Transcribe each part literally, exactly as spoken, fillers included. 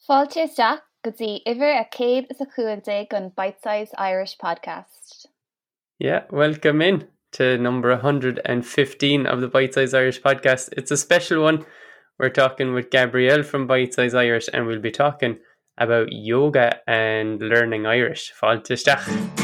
Fáilte isteach go dtí uimhir a céad is a chuaigh gon Bite-Size Irish podcast. Yeah, welcome in to number one hundred fifteen of the Bite-Size Irish podcast. It's a special one. We're talking with Gabrielle from Bite-Size Irish, and we'll be talking about yoga and learning Irish. Fáilte isteach.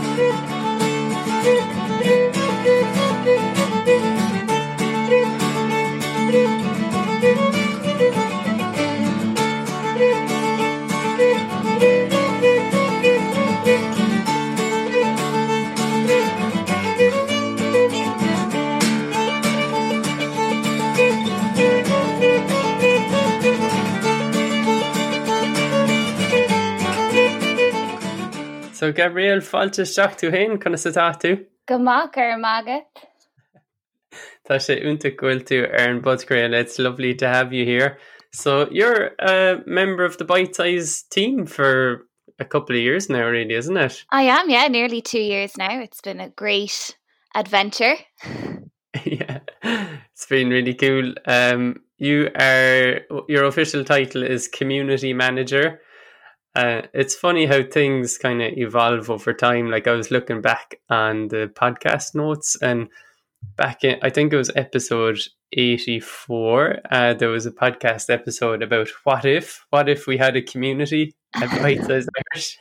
So Gabrielle, fáilte isteach tú hain, chuna sa tá tú? Go mac ar magat. Tá sé únta gúil tú ar an Budcrail. It's lovely to have you here. So you're a member of the Bite-Size team for a couple of years now, really, isn't it? I am, yeah, nearly two years now. It's been a great adventure. Yeah, it's been really cool. Um, you are, your official title is Community Manager. Uh, it's funny how things kind of evolve over time. Like I was looking back on the podcast notes, and back in, I think it was episode eighty-four, uh, there was a podcast episode about what if, what if we had a community at Bite-Size Irish?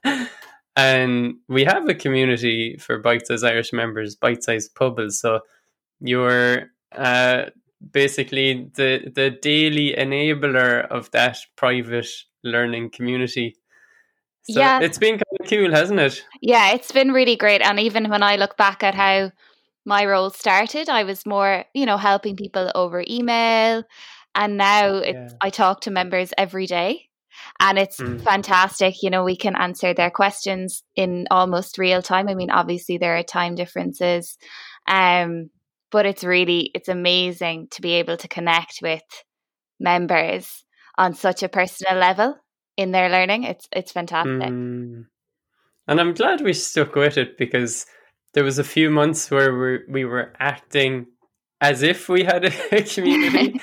And we have a community for Bite-Size Irish members, Bite-Size Pubbles. So you're uh, basically the, the daily enabler of that private learning community. So Yeah. It's been kind of cool, hasn't it? Yeah, it's been really great. And even when I look back at how my role started, I was more, you know, helping people over email. And now it's, Yeah. I talk to members every day. And it's Mm. fantastic. You know, we can answer their questions in almost real time. I mean, obviously there are time differences. Um, but it's really, it's amazing to be able to connect with members on such a personal level in their learning. It's it's fantastic. Mm. And I'm glad we stuck with it, because there was a few months where we, we were acting as if we had a community.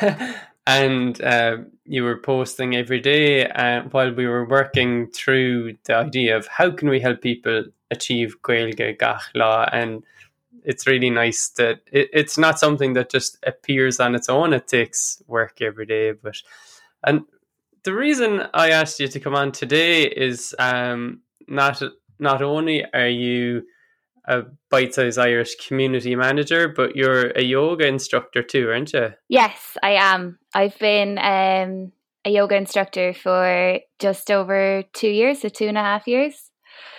And uh, you were posting every day uh, while we were working through the idea of how can we help people achieve Gaeilge Gach Lá. And it's really nice that it, it's not something that just appears on its own. It takes work every day. But and the reason I asked you to come on today is um, not not only are you a Bite-Size Irish community manager, but you're a yoga instructor too, aren't you? Yes, I am. I've been um, a yoga instructor for just over two years, so two and a half years.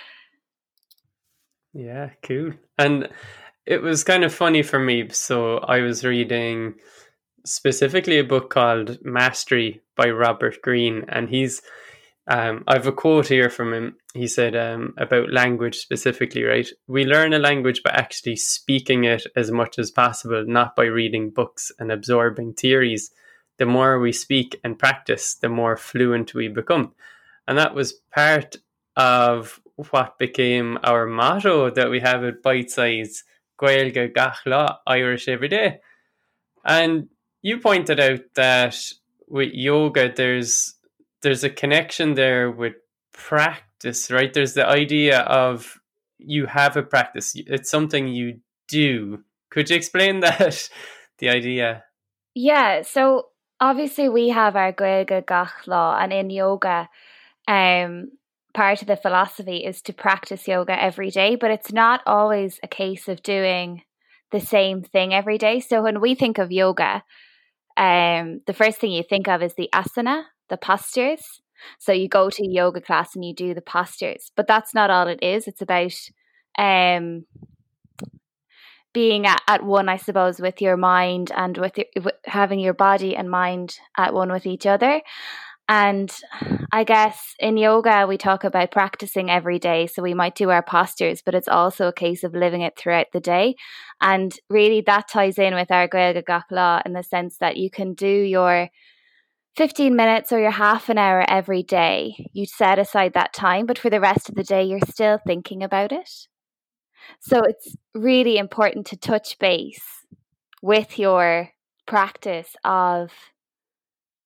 Yeah, cool. And it was kind of funny for me. So I was reading specifically a book called Mastery by Robert Greene, and he's um, I have a quote here from him. He said um, about language specifically, right? We learn a language by actually speaking it as much as possible, not by reading books and absorbing theories. The more we speak and practice, the more fluent we become. And that was part of what became our motto that we have at Bite-Size, Gaeilge Gach Lá, Irish every day. And you pointed out that with yoga, there's there's a connection there with practice, right? There's the idea of you have a practice. It's something you do. Could you explain that, the idea? Yeah, so obviously we have our Gaeilge Gach Lá, and in yoga, um, part of the philosophy is to practice yoga every day, but it's not always a case of doing the same thing every day. So when we think of yoga, um, the first thing you think of is the asana, the postures. So you go to a yoga class and you do the postures, but that's not all it is. It's about um, being at, at one, I suppose, with your mind and with, your, with having your body and mind at one with each other. And I guess in yoga, we talk about practicing every day. So we might do our postures, but it's also a case of living it throughout the day. And really that ties in with our Gaeilge Gach Lá in the sense that you can do your fifteen minutes or your half an hour every day. You set aside that time, but for the rest of the day, you're still thinking about it. So it's really important to touch base with your practice of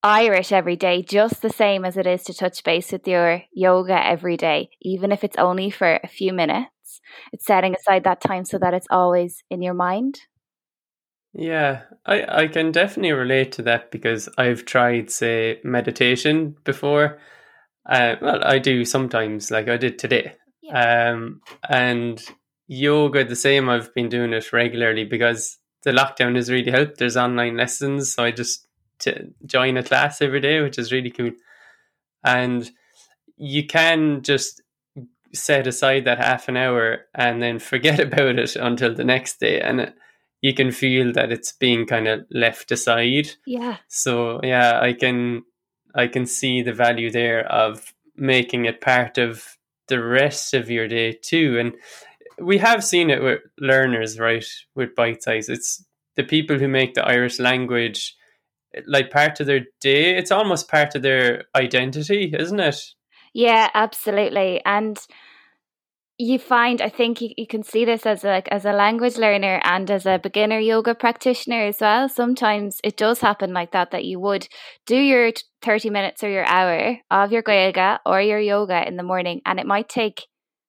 Irish every day just the same as it is to touch base with your yoga every day, even if it's only for a few minutes. It's setting aside that time so that it's always in your mind. Yeah, I, I can definitely relate to that because I've tried, say, meditation before. Uh, well, I do sometimes, like I did today. Yeah. Um, and yoga, the same. I've been doing it regularly because the lockdown has really helped. There's online lessons, so I just t- join a class every day, which is really cool. And you can just set aside that half an hour and then forget about it until the next day, and it, you can feel that it's being kind of left aside. Yeah. So yeah, I can I can see the value there of making it part of the rest of your day too. And we have seen it with learners, right? With Bite Size, it's the people who make the Irish language like part of their day. It's almost part of their identity, isn't it? Yeah, absolutely. And you find, I think you, you can see this as a, like as a language learner and as a beginner yoga practitioner as well. Sometimes it does happen like that, that you would do your thirty minutes or your hour of your Goiga or your yoga in the morning, and it might take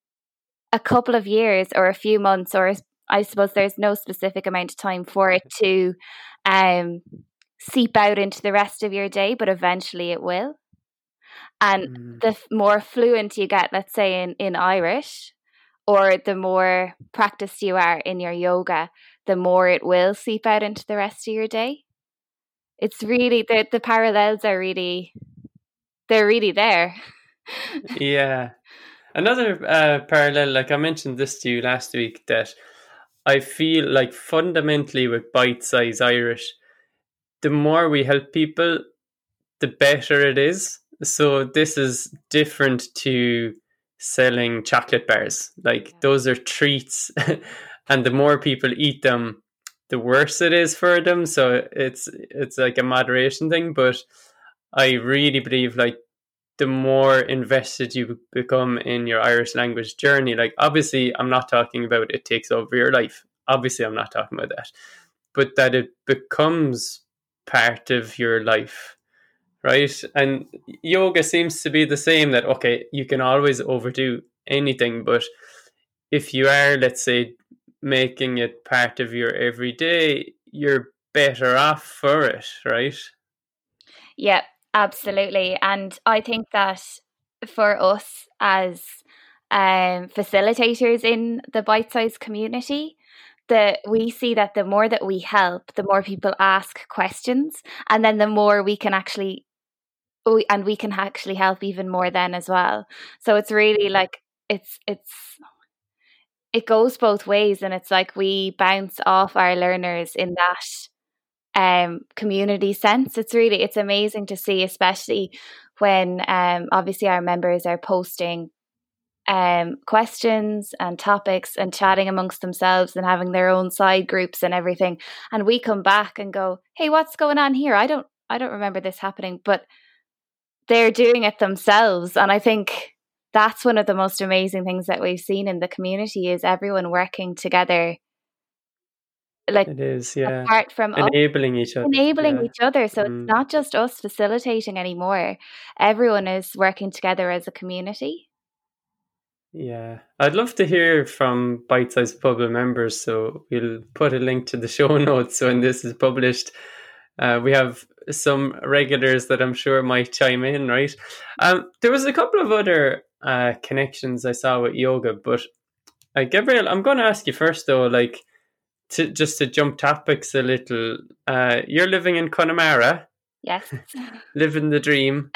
a couple of years or a few months, or I suppose there's no specific amount of time for it to um, seep out into the rest of your day, but eventually it will. And mm. the more fluent you get, let's say in, in Irish, or the more practiced you are in your yoga, the more it will seep out into the rest of your day. It's really, the, the parallels are really, they're really there. Yeah. Another uh, parallel, like I mentioned this to you last week, that I feel like fundamentally with Bite Size Irish, the more we help people, the better it is. So this is different to selling chocolate bars. Like those are treats, and the more people eat them, the worse it is for them. So it's it's like a moderation thing. But I really believe like the more invested you become in your Irish language journey, like obviously I'm not talking about it takes over your life. Obviously I'm not talking about that. But that it becomes part of your life. Right? And yoga seems to be the same, that, okay, you can always overdo anything, but if you are, let's say, making it part of your everyday, you're better off for it, right? Yeah, absolutely. And I think that for us as um, facilitators in the Bite Size community, that we see that the more that we help, the more people ask questions, and then the more we can actually we, and we can actually help even more then as well. So it's really like it's it's it goes both ways, and it's like we bounce off our learners in that um community sense. It's really it's amazing to see, especially when um obviously our members are posting um questions and topics and chatting amongst themselves and having their own side groups and everything, and we come back and go, hey, what's going on here? I don't I don't remember this happening, but they're doing it themselves. And I think that's one of the most amazing things that we've seen in the community, is everyone working together. Like it is, yeah. Apart from enabling us, each other. Enabling yeah. each other. So mm. it's not just us facilitating anymore. Everyone is working together as a community. Yeah. I'd love to hear from Bite Size Public members. So we'll put a link to the show notes when this is published. Uh, we have some regulars that I'm sure might chime in, right? Um, there was a couple of other uh, connections I saw with yoga, but uh, Gabrielle, I'm going to ask you first, though, like, to just to jump topics a little. Uh, you're living in Connemara. Yes. Living the dream.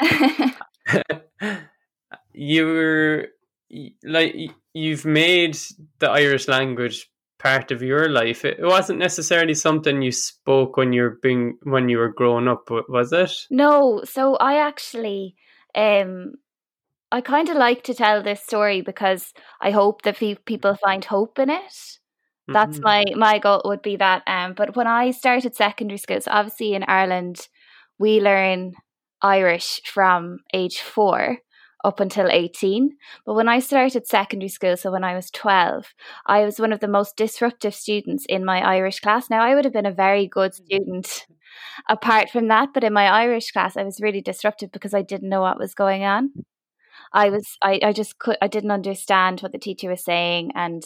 You're like you've made the Irish language part of your life. It wasn't necessarily something you spoke when you're being when you were growing up, was it? No. So I actually, um, I kind of like to tell this story because I hope that people find hope in it. That's mm-hmm. my my goal would be that. Um, but when I started secondary school, so obviously in Ireland, we learn Irish from age four up until eighteen. But when I started secondary school, so when I was twelve, I was one of the most disruptive students in my Irish class. Now, I would have been a very good student apart from that. But in my Irish class, I was really disrupted because I didn't know what was going on. I was, I, I just could, I didn't understand what the teacher was saying, and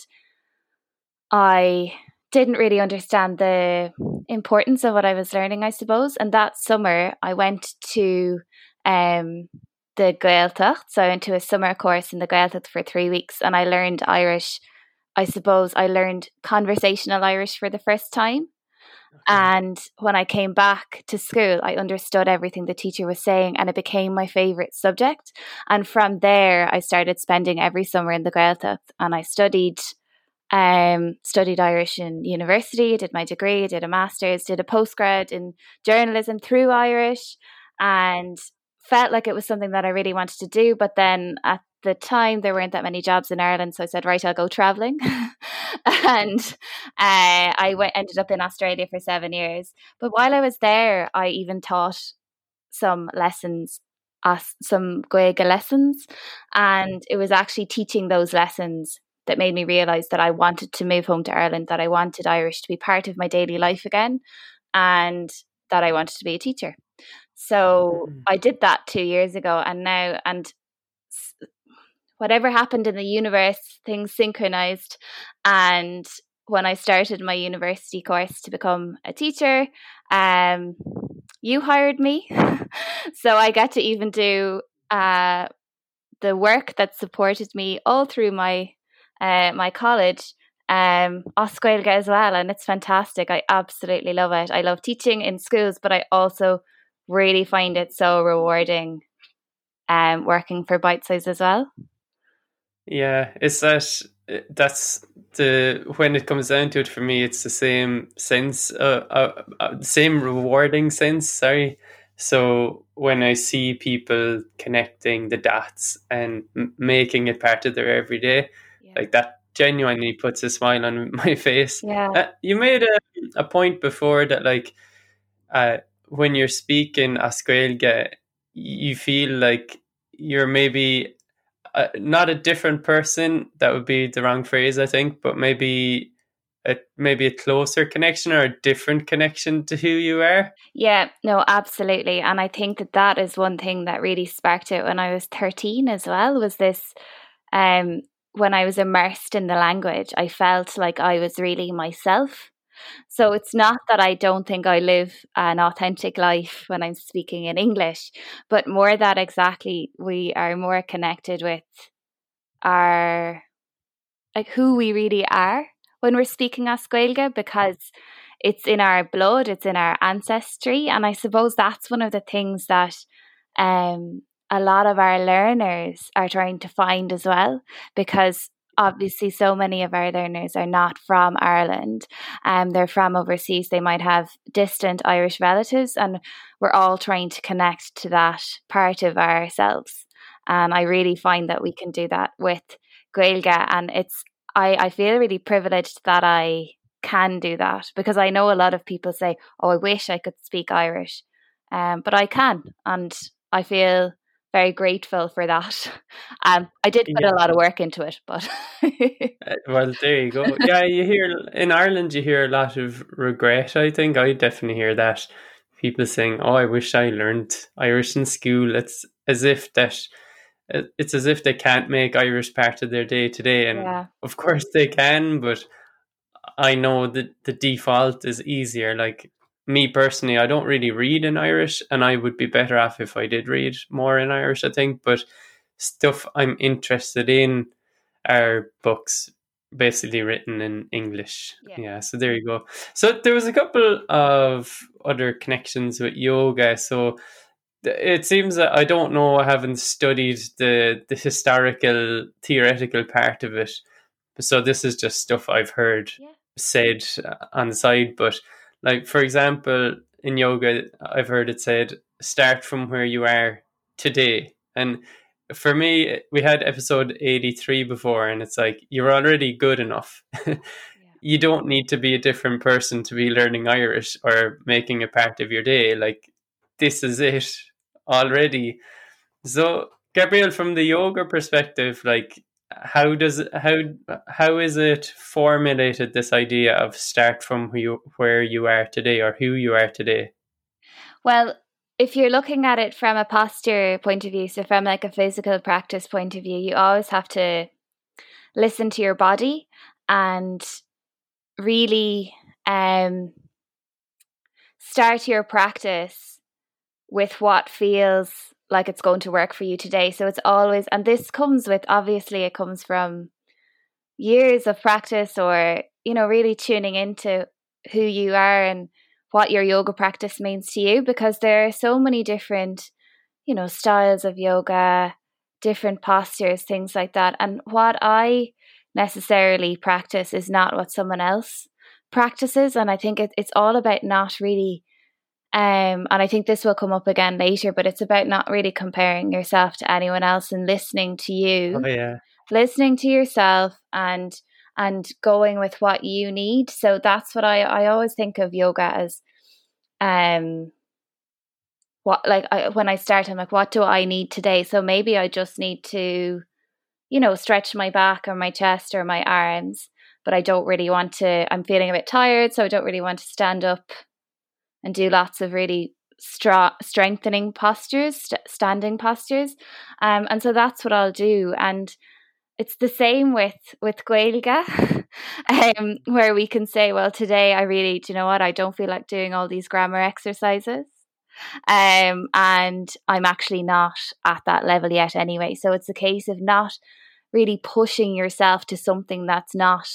I didn't really understand the importance of what I was learning, I suppose. And that summer, I went to um, the Gaeltacht. So I went to a summer course in the Gaeltacht for three weeks, and I learned Irish. I suppose I learned conversational Irish for the first time. And when I came back to school, I understood everything the teacher was saying, and it became my favourite subject. And from there, I started spending every summer in the Gaeltacht, and I studied um, studied Irish in university, did my degree, did a master's, did a postgrad in journalism through Irish, and felt like it was something that I really wanted to do. But then at the time, there weren't that many jobs in Ireland, so I said, right, I'll go travelling. and uh, I went, ended up in Australia for seven years. But while I was there, I even taught some lessons, uh, some Gaeilge lessons, and it was actually teaching those lessons that made me realise that I wanted to move home to Ireland, that I wanted Irish to be part of my daily life again, and that I wanted to be a teacher. So I did that two years ago, and now, and whatever happened in the universe, things synchronized. And when I started my university course to become a teacher, um, you hired me. So I get to even do uh, the work that supported me all through my uh, my college, um, Os Gaeilge as well. And it's fantastic. I absolutely love it. I love teaching in schools, but I also really find it so rewarding um, working for Bitesize as well. Yeah, it's that that's the when it comes down to it for me, it's the same sense, uh, uh, uh same rewarding sense. Sorry. So when I see people connecting the dots and m- making it part of their everyday, yeah. like that genuinely puts a smile on my face. Yeah. Uh, you made a, a point before that, like, uh, when you're speaking Os Gaeilge, you feel like you're maybe Uh, not a different person, that would be the wrong phrase, I think, but maybe a maybe a closer connection or a different connection to who you are. Yeah, no, absolutely. And I think that that is one thing that really sparked it when I was thirteen as well, was this, um, when I was immersed in the language, I felt like I was really myself. So it's not that I don't think I live an authentic life when I'm speaking in English, but more that exactly we are more connected with our, like, who we really are when we're speaking Os Gaeilge, because it's in our blood, it's in our ancestry. And I suppose that's one of the things that um, a lot of our learners are trying to find as well, because obviously so many of our learners are not from Ireland, and um, they're from overseas. They might have distant Irish relatives, and we're all trying to connect to that part of ourselves. And I really find that we can do that with Gaeilge, and it's I, I feel really privileged that I can do that, because I know a lot of people say, oh, I wish I could speak Irish, um, but I can, and I feel very grateful for that. Um, I did put Yeah. a lot of work into it, but uh, well, there you go. Yeah, you hear in Ireland, you hear a lot of regret. I think I definitely hear that, people saying, "Oh, I wish I learned Irish in school." It's as if that it's as if they can't make Irish part of their day to day, and yeah. of course they can. But I know that the default is easier. Like me personally, I don't really read in Irish, and I would be better off if I did read more in Irish, I think. But stuff I'm interested in are books basically written in English. Yeah. yeah, so there you go. So there was a couple of other connections with yoga. So it seems that I don't know, I haven't studied the, the historical, theoretical part of it. So this is just stuff I've heard yeah. said on the side. But like, for example, in yoga, I've heard it said, start from where you are today. And for me, we had episode eighty-three before, and it's like, you're already good enough. yeah. You don't need to be a different person to be learning Irish or making a part of your day. Like, this is it already. So, Gabrielle, from the yoga perspective, like, how does how how is it formulated, this idea of start from who you, where you are today, or who you are today? Well, if you're looking at it from a posture point of view, so from like a physical practice point of view, you always have to listen to your body and really um, start your practice with what feels like it's going to work for you today. So it's always, and this comes with, obviously, it comes from years of practice, or, you know, really tuning into who you are and what your yoga practice means to you, because there are so many different, you know, styles of yoga, different postures, things like that. And what I necessarily practice is not what someone else practices. And I think it, it's all about not really, um, and I think this will come up again later, but it's about not really comparing yourself to anyone else and listening to you, Oh yeah. listening to yourself and and going with what you need. So that's what I, I always think of yoga as, um, what, like I, when I start, I'm like, what do I need today? So maybe I just need to, you know, stretch my back or my chest or my arms, but I don't really want to, I'm feeling a bit tired, so I don't really want to stand up and do lots of really stra- strengthening postures, st- standing postures. Um, and so that's what I'll do. And it's the same with with Gaeilge, um, where we can say, well, today I really, do you know what, I don't feel like doing all these grammar exercises. Um, and I'm actually not at that level yet anyway. So it's a case of not really pushing yourself to something that's not,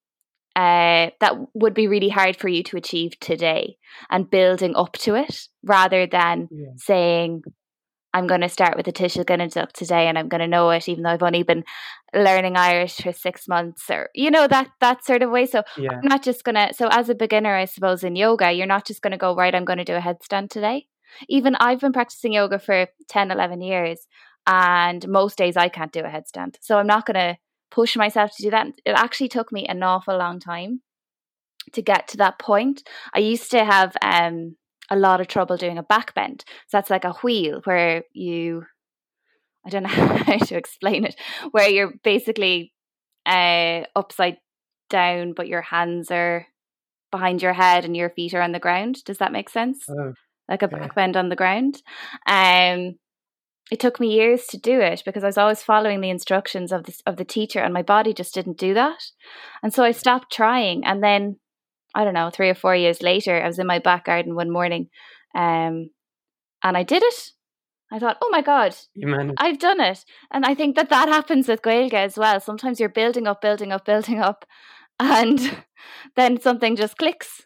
uh, that would be really hard for you to achieve today, and building up to it rather than Yeah. saying, I'm going to start with the Tisha Gunaduk today and I'm going to know it, even though I've only been learning Irish for six months or, you know, that, that sort of way. So Yeah. I'm not just going to, so as a beginner, I suppose in yoga, you're not just going to go, right, I'm going to do a headstand today. Even I've been practicing yoga for ten, eleven years, and most days I can't do a headstand. So I'm not going to push myself to do that. It actually took me an awful long time to get to that point. I used to have, um, a lot of trouble doing a back bend. So that's like a wheel where you, I don't know how to explain it, where you're basically uh, upside down, but your hands are behind your head and your feet are on the ground. Does that make sense? Oh, Like a okay. back bend on the ground. Um, it took me years to do it because I was always following the instructions of the, of the teacher, and my body just didn't do that. And so I stopped trying. And then, I don't know, three or four years later, I was in my back garden one morning, um, and I did it. I thought, oh my God, You managed. I've done it. And I think that that happens with Gaeilge as well. Sometimes you're building up, building up, building up, and then something just clicks.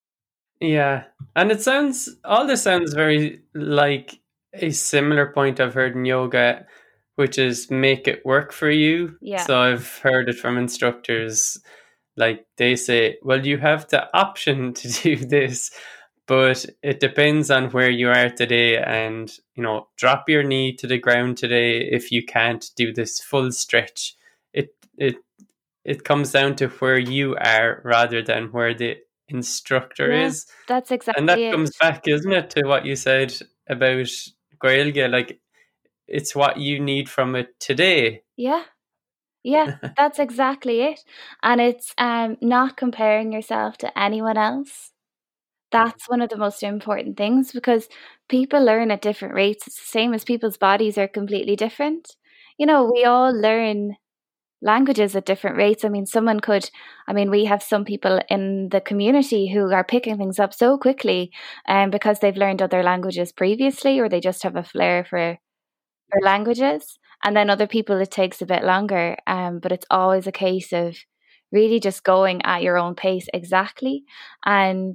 Yeah. And it sounds, all this sounds very like a similar point I've heard in yoga, which is make it work for you. Yeah. So I've heard it from instructors, like they say, well, you have the option to do this, but it depends on where you are today, and, you know, drop your knee to the ground today if you can't do this full stretch. It it it comes down to where you are rather than where the instructor Yeah, is. that's And exactly that it. comes back, isn't it, to what you said about Gaeilge, like it's what you need from it today. Yeah. Yeah, that's exactly it. And it's um not comparing yourself to anyone else. That's one of the most important things, because people learn at different rates. It's the same as people's bodies are completely different. You know, we all learn languages at different rates. I mean, someone could, I mean, we have some people in the community who are picking things up so quickly, um, because they've learned other languages previously, or they just have a flair for, for languages. And then other people, it takes a bit longer. Um, but it's always a case of really just going at your own pace exactly. And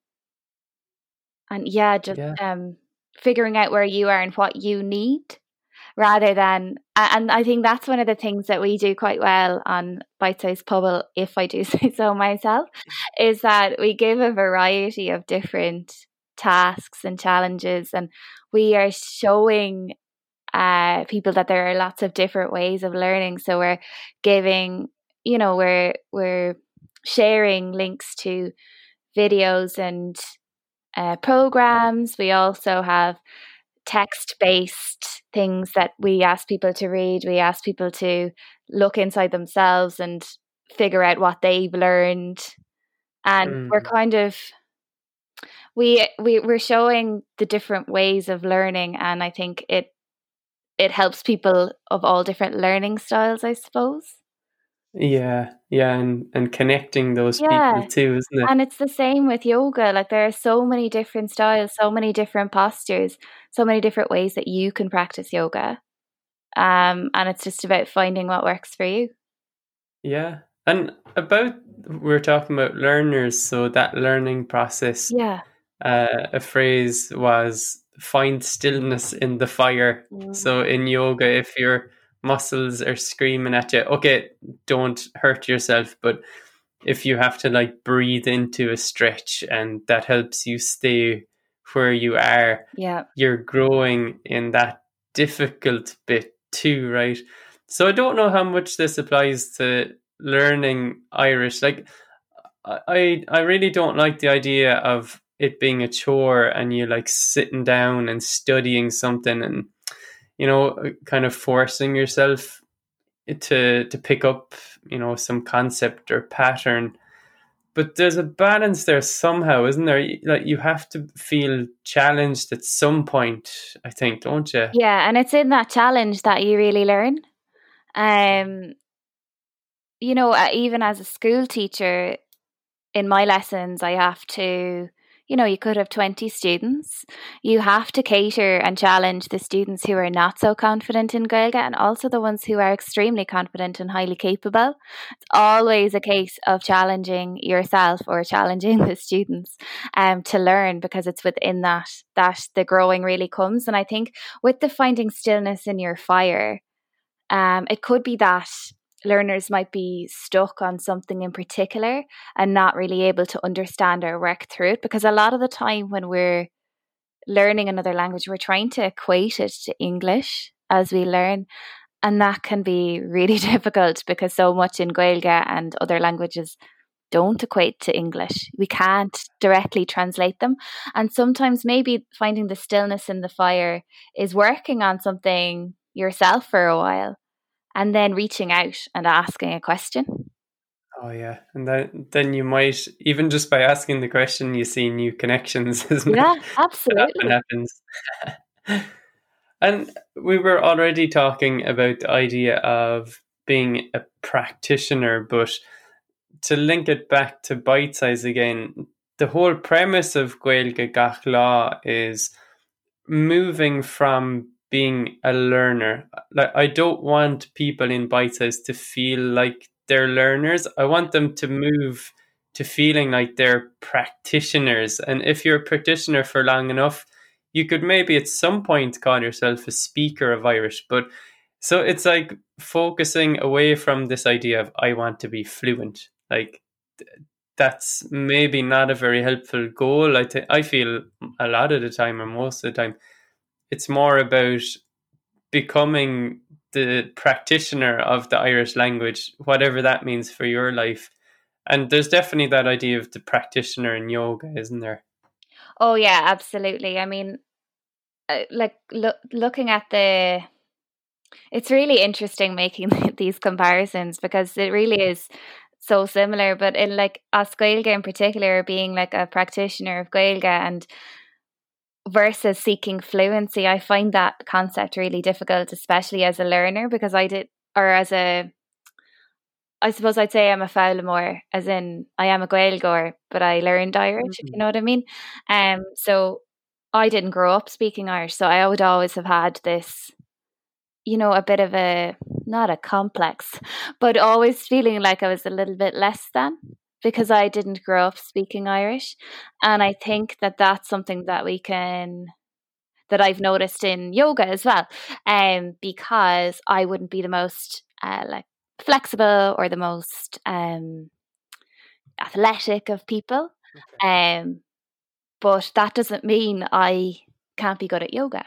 and yeah, just Yeah. um, figuring out where you are and what you need, rather than, and I think that's one of the things that we do quite well on Bite Size Pubble, if I do say so myself, is that we give a variety of different tasks and challenges, and we are showing uh, people that there are lots of different ways of learning. So we're giving, you know, we're we're sharing links to videos and uh, programs. We also have text-based things that we ask people to read. We ask people to look inside themselves and figure out what they've learned. And Mm. we're kind of, we we we're showing the different ways of learning, and I think it it helps people of all different learning styles, I suppose. Yeah, yeah, and and connecting those people Yeah. too, isn't it? And it's the same with yoga. Like there are so many different styles, so many different postures, so many different ways that you can practice yoga. Um, and it's just about finding what works for you. Yeah. And about we're talking about learners, so that learning process, Yeah. uh, a phrase was find stillness in the fire. Mm. So in yoga, if your muscles are screaming at you, okay, don't hurt yourself, but if you have to like breathe into a stretch and that helps you stay where you are, Yeah. you're growing in that difficult bit too, right? So I don't know how much this applies to learning Irish. Like I I really don't like the idea of it being a chore and you like sitting down and studying something and you know kind of forcing yourself to to pick up, you know, some concept or pattern. But there's a balance there somehow, isn't there? Like you have to feel challenged at some point, I think, don't you? Yeah, and it's in that challenge that you really learn. Um, you know, uh, even as a school teacher, in my lessons, I have to, you know, you could have twenty students. You have to cater and challenge the students who are not so confident in Gaeilge and also the ones who are extremely confident and highly capable. It's always a case of challenging yourself or challenging the students um, to learn, because it's within that that the growing really comes. And I think with the finding stillness in your fire, um, it could be that learners might be stuck on something in particular and not really able to understand or work through it, because a lot of the time when we're learning another language, we're trying to equate it to English as we learn, and that can be really difficult because so much in Gaeilge and other languages don't equate to English. We can't directly translate them, and sometimes maybe finding the stillness in the fire is working on something yourself for a while and then reaching out and asking a question. Oh yeah, and then then you might even just by asking the question, you see new connections, isn't it? Yeah, That often absolutely. happens. And we were already talking about the idea of being a practitioner, but to link it back to bite size again, the whole premise of Gaeilge Gach Lá is moving from being a learner. Like I don't want people in bite size to feel like they're learners. I want them to move to feeling like they're practitioners. And if you're a practitioner for long enough, you could maybe at some point call yourself a speaker of Irish. But so it's like focusing away from this idea of I want to be fluent. Like that's maybe not a very helpful goal. I th- I feel a lot of the time, or most of the time, it's more about becoming the practitioner of the Irish language, whatever that means for your life. And there's definitely that idea of the practitioner in yoga, isn't there? Oh yeah, absolutely. I mean, uh, like lo- looking at the, it's really interesting making these comparisons because it really is so similar. But in like as Gaeilge in particular, being like a practitioner of Gaeilge and versus seeking fluency, I find that concept really difficult, especially as a learner, because I did, or as a, I suppose I'd say I'm a Fowlamore, as in I am a Gaeilgeoir, but I learned Irish, if you Mm-hmm. know what I mean. Um, so I didn't grow up speaking Irish, so I would always have had this, you know, a bit of a, not a complex, but always feeling like I was a little bit less than because I didn't grow up speaking Irish. And I think that that's something that we can, that I've noticed in yoga as well, um, because I wouldn't be the most uh, like flexible or the most um, athletic of people, um, but that doesn't mean I can't be good at yoga.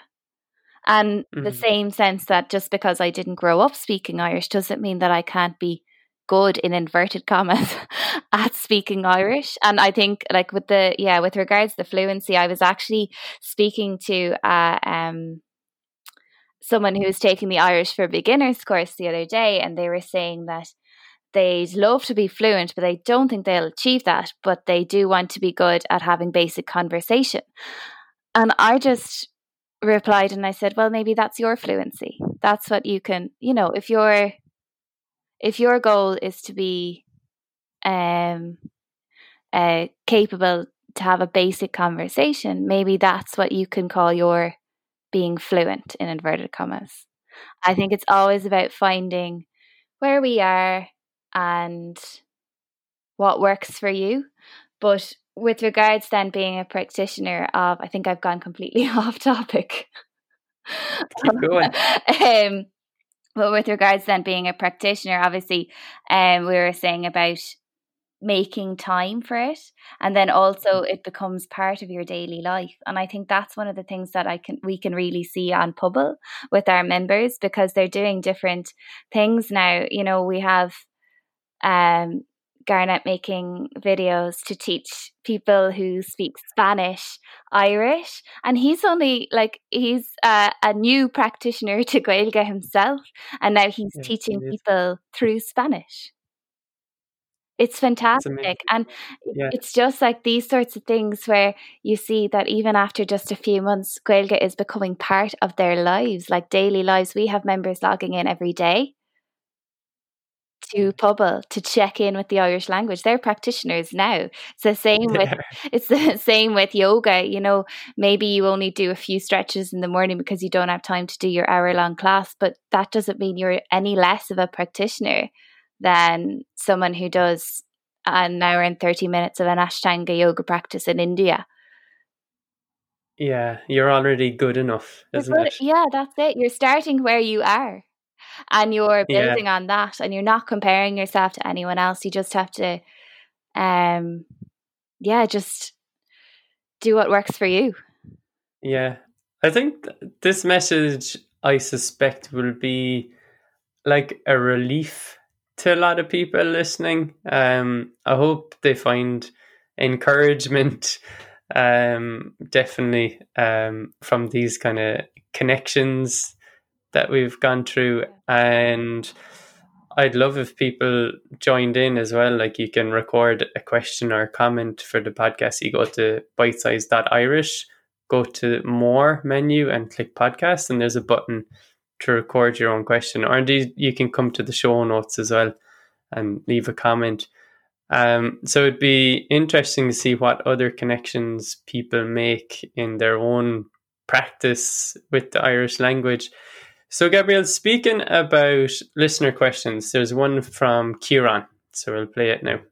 And the Mm-hmm. same sense that just because I didn't grow up speaking Irish doesn't mean that I can't be good in inverted commas at speaking Irish. And I think like with the, yeah, with regards to the fluency, I was actually speaking to uh, um, someone who was taking the Irish for Beginners course the other day, and they were saying that they'd love to be fluent, but they don't think they'll achieve that, but they do want to be good at having basic conversation. And I just replied and I said, well, maybe that's your fluency. That's what you can, you know, if your if your goal is to be um uh, capable to have a basic conversation, maybe that's what you can call your being fluent, in inverted commas. I think it's always about finding where we are and what works for you. But with regards then being a practitioner of, I think I've gone completely off topic. Keep going. um, but with regards then being a practitioner, obviously, um, we were saying about making time for it, and then also it becomes part of your daily life. And I think that's one of the things that I can we can really see on Pubble with our members, because they're doing different things now. You know, we have um Garnet making videos to teach people who speak Spanish, Irish, and he's only like he's uh, a new practitioner to Gaeilge himself, and now he's Yeah, teaching it is. people through Spanish. It's It's fantastic. amazing. And Yeah, it's just like these sorts of things where you see that even after just a few months, Gaeilge is becoming part of their lives, like daily lives. We have members logging in every day to Pubble to check in with the Irish language. They're practitioners now. It's the same with yeah, it's the same with yoga. You know, maybe you only do a few stretches in the morning because you don't have time to do your hour long class, but that doesn't mean you're any less of a practitioner than someone who does an hour and thirty minutes of an Ashtanga yoga practice in India. yeah. You're already good enough, You're isn't good. it? Yeah, that's it. You're starting where you are and you're Yeah, building on that, and you're not comparing yourself to anyone else. You just have to um yeah, just do what works for you. yeah. I think th- this message, I suspect, will be like a relief to a lot of people listening. Um, I hope they find encouragement, um, definitely, um, from these kind of connections that we've gone through. And I'd love if people joined in as well. Like, you can record a question or a comment for the podcast. You go to bitesize dot irish, go to more menu and click podcast, and there's a button to record your own question. Or indeed, you can come to the show notes as well and leave a comment. Um, so it'd be interesting to see what other connections people make in their own practice with the Irish language. So, Gabrielle, speaking about listener questions, there's one from Kieran. So we'll play it now.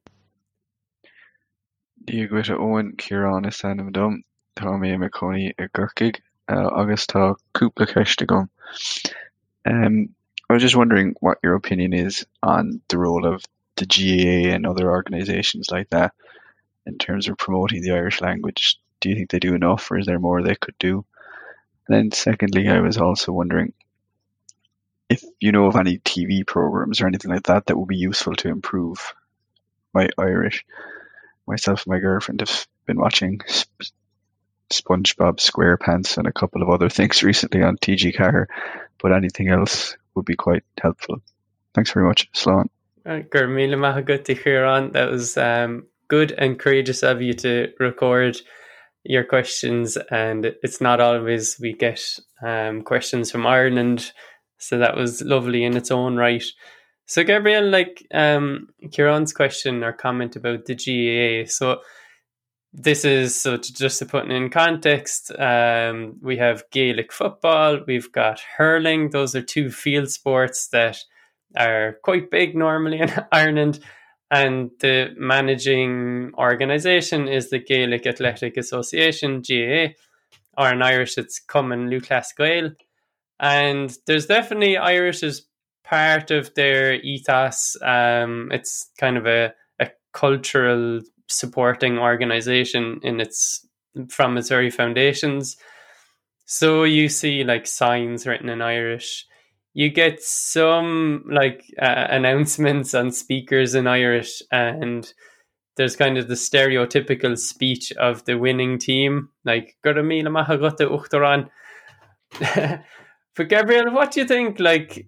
Díoghuite Owen Kieran is sanam dom, tá mé me Coney a gurkig, uh, agus tá cúpla ceiste gom. Um, I was just wondering what your opinion is on the role of the G A A and other organisations like that in terms of promoting the Irish language. Do you think they do enough, or is there more they could do? And then secondly, I was also wondering if you know of any T V programs or anything like that that would be useful to improve my Irish. Myself and my girlfriend have been watching Sp- SpongeBob SquarePants and a couple of other things recently on T G Car, but anything else would be quite helpful. Thanks very much. Slán. Gur míle maith agat to Kieran. That was um, good and courageous of you to record your questions, and it's not always we get um, questions from Ireland, so that was lovely in its own right. So, Gabrielle, like um, Kieran's question or comment about the G A A, so this is, so to, just to put it in context, um, we have Gaelic football, we've got hurling. Those are two field sports that are quite big normally in Ireland, and the managing organisation is the Gaelic Athletic Association, G A A, or in Irish it's Cumann Lúthchleas Gael. And there's definitely Irish as part of their ethos. Um, it's kind of a, a cultural supporting organisation in its from its very foundations. So you see like signs written in Irish. You get some like uh, announcements on speakers in Irish, and there's kind of the stereotypical speech of the winning team, like "Gura míle maith agat a uachtaráin." But Gabrielle, what do you think? Like,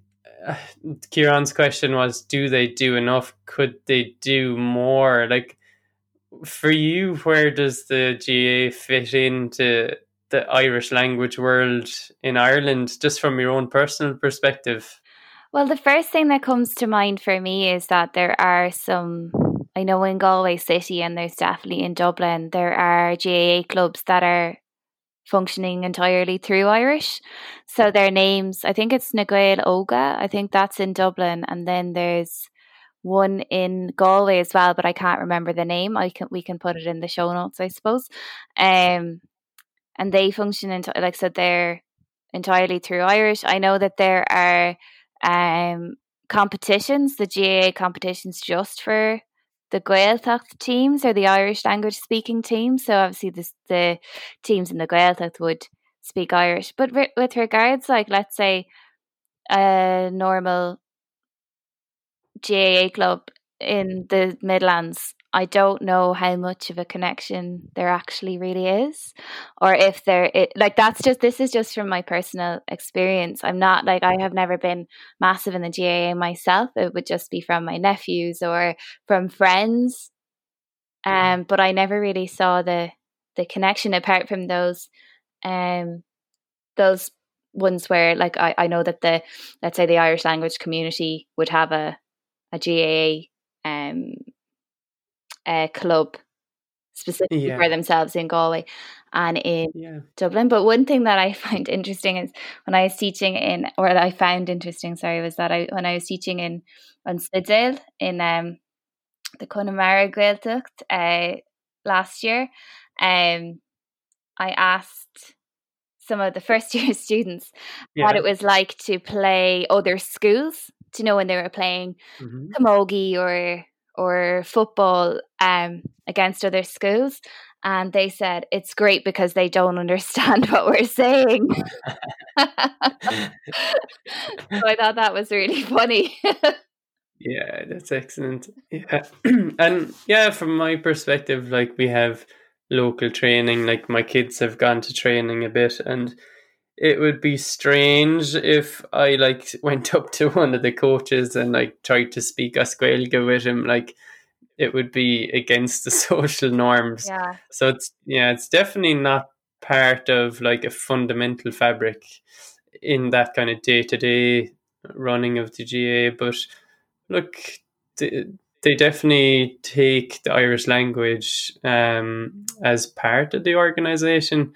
uh, Kieran's question was, do they do enough? Could they do more? Like, for you, where does the G A A fit into the Irish language world in Ireland, just from your own personal perspective? Well, the first thing that comes to mind for me is that there are some, I know in Galway City, and there's definitely in Dublin, there are G A A clubs that are functioning entirely through Irish. So their names, I think it's na Gael Óga, I think that's in Dublin, and then there's one in Galway as well, but I can't remember the name. I can we can put it in the show notes, I suppose. Um, and they function in, like I said, they're entirely through Irish. I know that there are um competitions, the G A A competitions just for the Gaeltacht teams or the Irish language speaking teams. So obviously this, the teams in the Gaeltacht would speak Irish. But re- with regards, like, let's say a normal G A A club in the Midlands, I don't know how much of a connection there actually really is, or if there it, like that's just this is just from my personal experience. I'm not like I have never been massive in the G A A myself. It would just be from my nephews or from friends, um, but I never really saw the the connection apart from those um those ones where, like, I, I know that the let's say the Irish language community would have a a G A A um a club specifically Yeah. for themselves in Galway and in Yeah. Dublin. But one thing that I find interesting is when I was teaching in, or that I found interesting, sorry, was that I when I was teaching in on Slidale in um the Connemara Gaeltacht uh last year, um I asked some of the first year students Yeah. what it was like to play other schools, to know when they were playing Mhm. camogie or or football um, against other schools, and they said it's great because they don't understand what we're saying. So I thought that was really funny. Yeah, that's excellent. Yeah. And yeah, from my perspective, like, we have local training, like my kids have gone to training a bit, and it would be strange if I like went up to one of the coaches and like tried to speak Oscuelga with him. Like, it would be against the social norms. Yeah. So it's yeah, it's definitely not part of like a fundamental fabric in that kind of day to day running of the G A A. But look, they, they definitely take the Irish language um, as part of the organisation.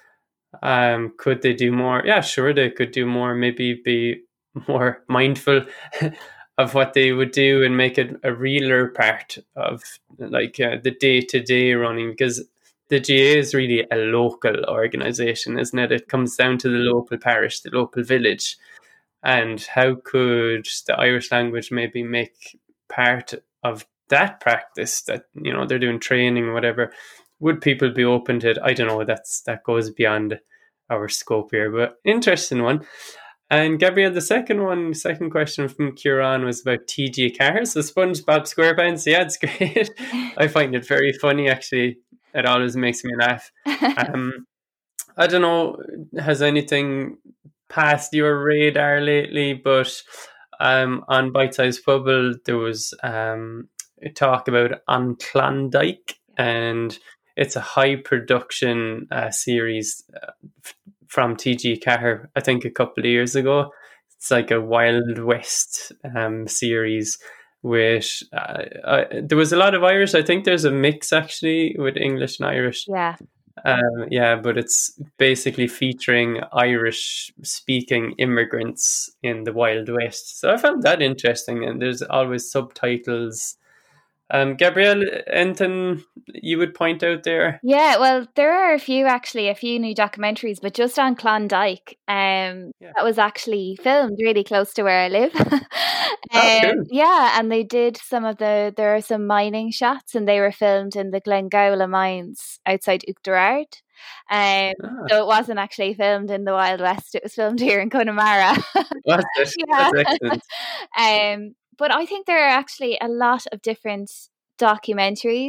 Um, could they do more? Yeah, sure, they could do more. Maybe be more mindful of what they would do and make it a realer part of like uh, the day to day running, because the G A A is really a local organisation, isn't it? It comes down to the local parish, the local village. And how could the Irish language maybe make part of that practice, that, you know, they're doing training or whatever? Would people be open to it? I don't know. That's that goes beyond our scope here, but interesting one. And Gabrielle, the second one, second question from Kieran was about T G Carr, so SpongeBob SquarePants. Yeah, it's great. I find it very funny, actually. It always makes me laugh. Um, I don't know, has anything passed your radar lately? But um, on Bite Size Bubble, there was um, a talk about On Klondike, and it's a high production uh, series uh, f- from T G Carr, I think a couple of years ago. It's like a Wild West um, series with, uh, uh, there was a lot of Irish. I think there's a mix actually with English and Irish. Yeah. Um, yeah, but it's basically featuring Irish-speaking immigrants in the Wild West. So I found that interesting, and there's always subtitles. Um, Gabrielle, anything you would point out there? Yeah, well, there are a few actually, a few new documentaries, but just on Klondike, um, Yeah. that was actually filmed really close to where I live. um, Oh, cool. Yeah, and they did some of the, there are some mining shots, and they were filmed in the Glengowla mines outside Uachtarard. Um, Ah, so it wasn't actually filmed in the Wild West, it was filmed here in Connemara. that's it. Yeah. That's excellent. um, but I think there are actually a lot of different documentaries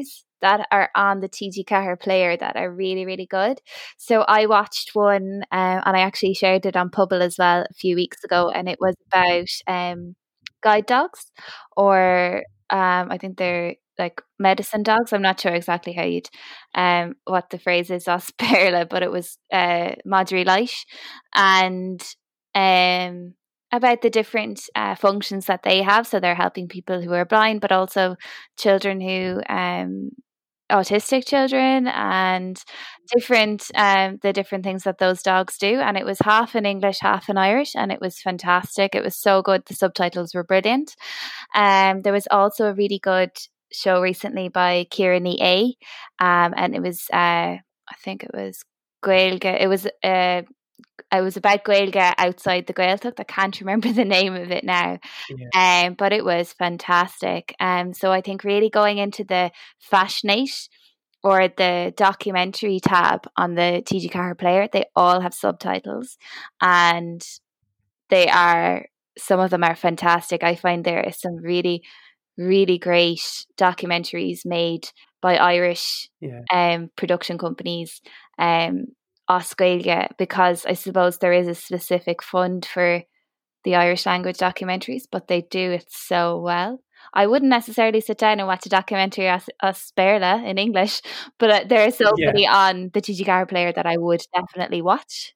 that are on the T G Ceathair player that are really, really good. So I watched one, um, and I actually shared it on Pubble as well a few weeks ago, and it was about um, guide dogs, or um, I think they're like medicine dogs. I'm not sure exactly how you'd um what the phrase is as Perla, but it was uh Madri Light, and um about the different uh, functions that they have. So they're helping people who are blind, but also children who um autistic children, and different um the different things that those dogs do. And it was half in English, half in Irish, and it was fantastic. It was so good. The subtitles were brilliant. Um there was also a really good show recently by Kieran E A, um and it was uh I think it was Gaeilge. It was uh it was about Gaeilge outside the Gaeltacht. I can't remember the name of it now. Yeah. Um, but it was fantastic. Um, so I think really going into the Fascinate or the documentary tab on the T G Ceathair player, they all have subtitles, and they are, some of them are fantastic. I find there is some really, really great documentaries made by Irish Yeah. um, production companies, um, as Gaeilge, because I suppose there is a specific fund for the Irish language documentaries, but they do it so well. I wouldn't necessarily sit down and watch a documentary as, as Sperla in English, but uh, there are so Yeah. many on the T G Ceathair player that I would definitely watch.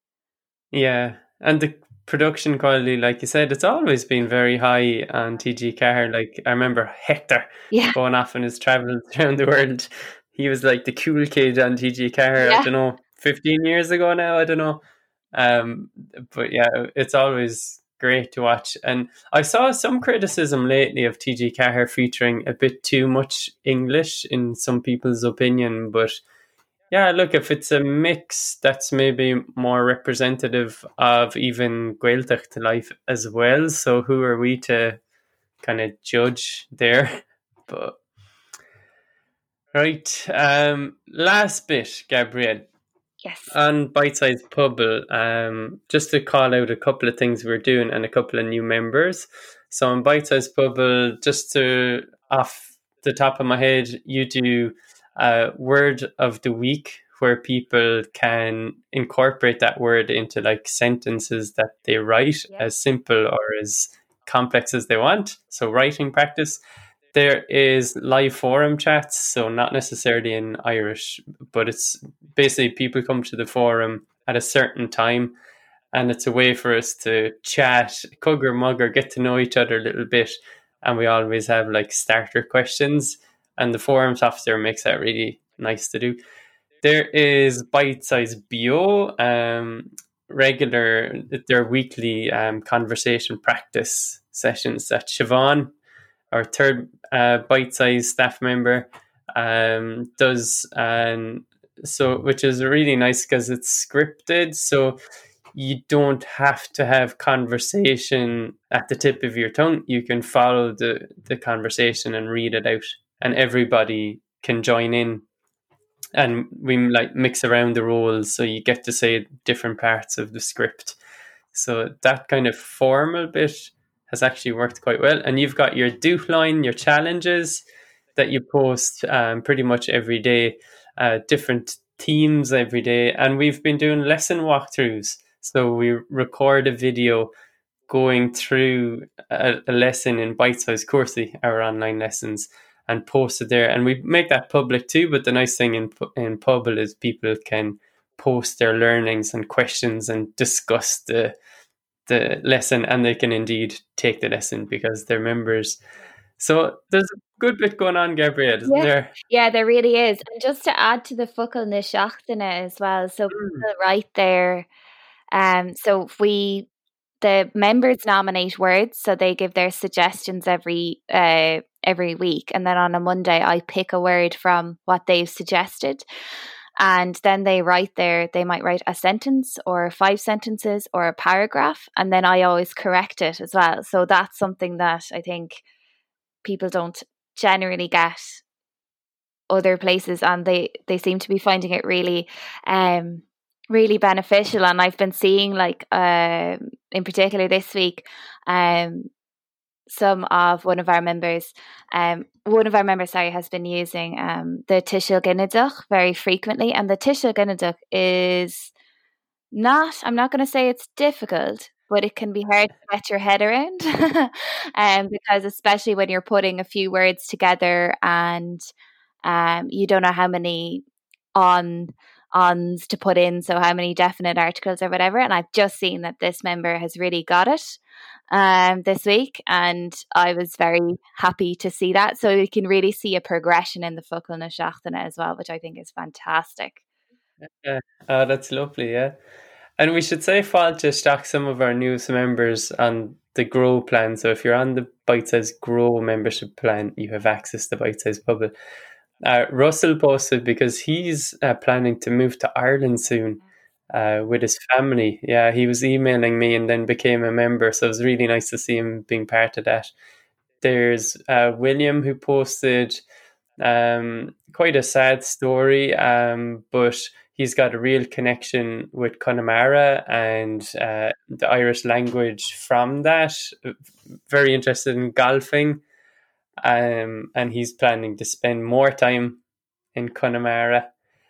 Yeah, and the production quality, like you said, it's always been very high on T G Ceathair. Like I remember Hector Yeah, going off on his travels around the world. He was like the cool kid on T G Ceathair. I yeah, don't know, fifteen years ago now. I don't know. Um, but yeah, it's always great to watch. And I saw some criticism lately of T G Ceathair featuring a bit too much English in some people's opinion. But yeah, look, if it's a mix, that's maybe more representative of even Gaeltacht life as well. So who are we to kind of judge there? But right, um, last bit, Gabrielle. yes. On Bite Size Pubble, um, just to call out a couple of things we're doing and a couple of new members. So on Bite Size Pubble, just to off the top of my head, you do a word of the week where people can incorporate that word into like sentences that they write, Yeah. as simple or as complex as they want. So writing practice. There is live forum chats, so not necessarily in Irish, but it's basically people come to the forum at a certain time, and it's a way for us to chat, cugger mugger, get to know each other a little bit, and we always have like starter questions, and the forums officer makes that really nice to do. There is Bite Size Bio, um, regular, their weekly um, conversation practice sessions that Siobhan, our third uh, bite-sized staff member, um, does, and so which is really nice because it's scripted, so you don't have to have conversation at the tip of your tongue. You can follow the the conversation and read it out, and everybody can join in. And we like mix around the roles, so you get to say different parts of the script. So that kind of formal bit has actually worked quite well. And you've got your do line, your challenges that you post um, pretty much every day, uh, different themes every day. And we've been doing lesson walkthroughs. So we record a video going through a, a lesson in Bite Size Coursey, our online lessons, and post it there. And we make that public too. But the nice thing in, in Pubble is people can post their learnings and questions and discuss the the lesson, and they can indeed take the lesson because they're members. So there's a good bit going on, Gabrielle, isn't Yeah. there? Yeah, there really is. And just to add to the Focal na Seachtaine as well, so people right there, um, so we, the members nominate words, so they give their suggestions every uh, every week, and then on a Monday I pick a word from what they've suggested. And then they write there, they might write a sentence or five sentences or a paragraph, and then I always correct it as well. So that's something that I think people don't generally get other places, and they, they seem to be finding it really um really beneficial. And I've been seeing like uh, in particular this week, um some of one of our members, um, one of our members, sorry, has been using um, the Tishil Ginneduch very frequently. And the Tishil Ginneduch is not, I'm not going to say it's difficult, but it can be hard to get your head around. um, because especially when you're putting a few words together and um, you don't know how many on ons to put in, so how many definite articles or whatever. And I've just seen that this member has really got it um, this week, and I was very happy to see that. So you can really see a progression in the Focal na Seachtaine as well, which I think is fantastic. Yeah, oh, that's lovely, yeah. And we should say fáilte isteach some of our newest members on the Grow plan. So if you're on the Bite Size Grow membership plan, you have access to Bite Size Pubble. Uh, Russell posted because he's uh, planning to move to Ireland soon uh, with his family. Yeah, he was emailing me and then became a member. So it was really nice to see him being part of that. There's uh, William who posted um, quite a sad story, um, but he's got a real connection with Connemara and uh, the Irish language from that. Very interested in golfing. Um, and he's planning to spend more time in Connemara.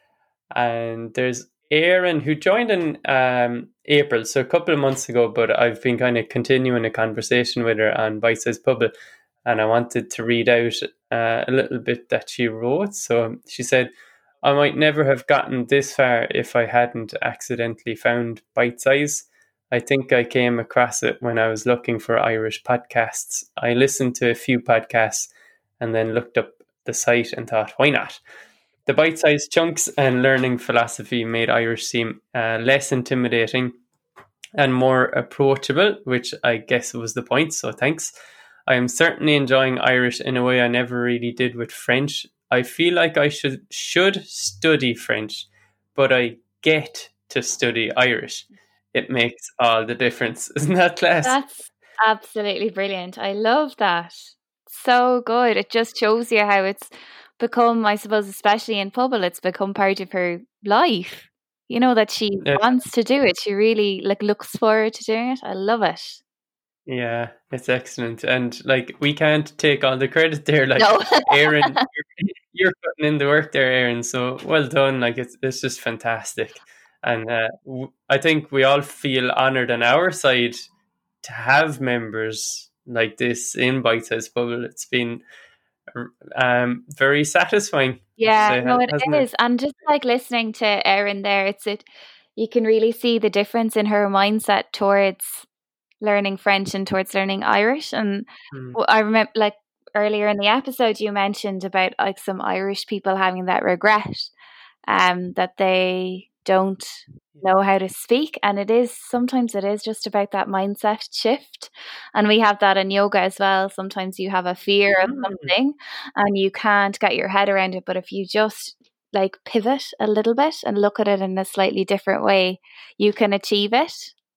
And there's Erin, who joined in um, April, so a couple of months ago, but I've been kind of continuing a conversation with her on Bite Size Pubble, and I wanted to read out uh, a little bit that she wrote. So she said, I might never have gotten this far if I hadn't accidentally found Bite Size. I think I came across it when I was looking for Irish podcasts. I listened to a few podcasts and then looked up the site and thought, why not? The bite-sized chunks and learning philosophy made Irish seem uh, less intimidating and more approachable, which I guess was the point, so thanks. I am certainly enjoying Irish in a way I never really did with French. I feel like I should should study French, but I get to study Irish. It makes all the difference. Isn't that class? That's absolutely brilliant. I love that. So good. It just shows you how it's become, I suppose, especially in Pubble, it's become part of her life. You know, that she yeah. wants to do it. She really like looks forward to doing it. I love it. Yeah, it's excellent. And like, we can't take all the credit there. Like, no. Erin, you're, you're putting in the work there, Erin. So well done. Like, it's it's just fantastic. And uh, w- I think we all feel honoured on our side to have members like this in Bite Size Pubble. It's been um, very satisfying. Yeah, say, no, it is. it? And just like listening to Erin there, it's it. You can really see the difference in her mindset towards learning French and towards learning Irish. And mm. I remember, like earlier in the episode, you mentioned about like some Irish people having that regret, um, that they don't know how to speak, and it is sometimes it is just about that mindset shift. And we have that in yoga as well. Sometimes you have a fear of something and you can't get your head around it, but if you just like pivot a little bit and look at it in a slightly different way, you can achieve it.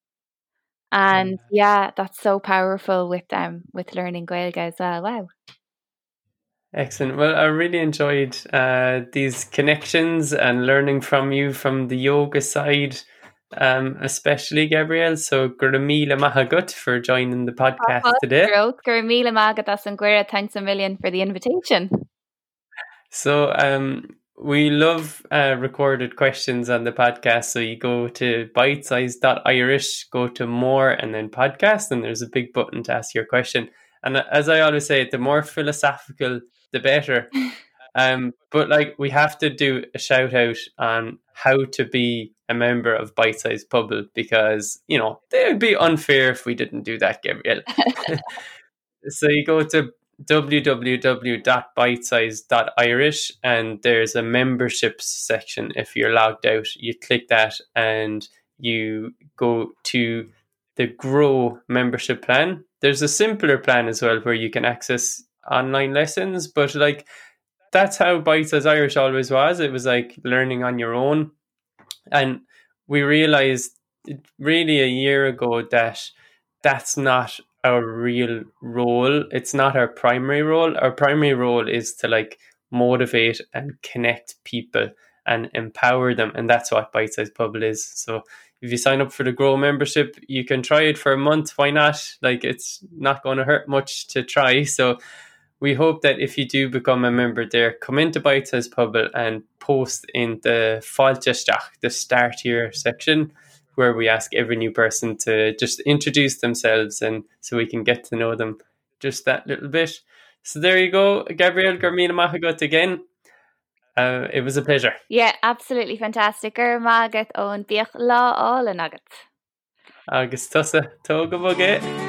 And yeah, yeah that's so powerful with them um, with learning Gaeilge as well. Wow. Excellent. Well, I really enjoyed uh, these connections and learning from you from the yoga side, um, especially Gabrielle. So, Gurmila Mahagut for joining the podcast oh, today. Gurmila Mahagut and Gwira, thanks a million for the invitation. So, um, we love uh, recorded questions on the podcast. So, you go to bitesize dot irish, go to more, and then podcast, and there's a big button to ask your question. And as I always say, the more philosophical, the better. Um, but like, we have to do a shout out on how to be a member of Bite Size Pubble, because, you know, it would be unfair if we didn't do that, Gabrielle. So you go to w w w dot bitesize dot irish and there's a memberships section. If you're logged out, you click that and you go to the Grow membership plan. There's a simpler plan as well where you can access online lessons, but like, that's how Bite Size Irish always was. It was like learning on your own. And we realized really a year ago that that's not our real role. It's not our primary role. Our primary role is to like motivate and connect people and empower them. And that's what Bite Size Pubble is. So if you sign up for the Grow membership, you can try it for a month. Why not? Like, it's not going to hurt much to try. So we hope that if you do become a member there, come into Bite Size Pubble and post in the Fáilte, the start here section, where we ask every new person to just introduce themselves, and so we can get to know them just that little bit. So there you go, Gabrielle, Garmina Mahagot again. Uh, it was a pleasure. Yeah, absolutely fantastic. Gur magat on Biach Law all and Nuggets. Agus tusa tóga bogé.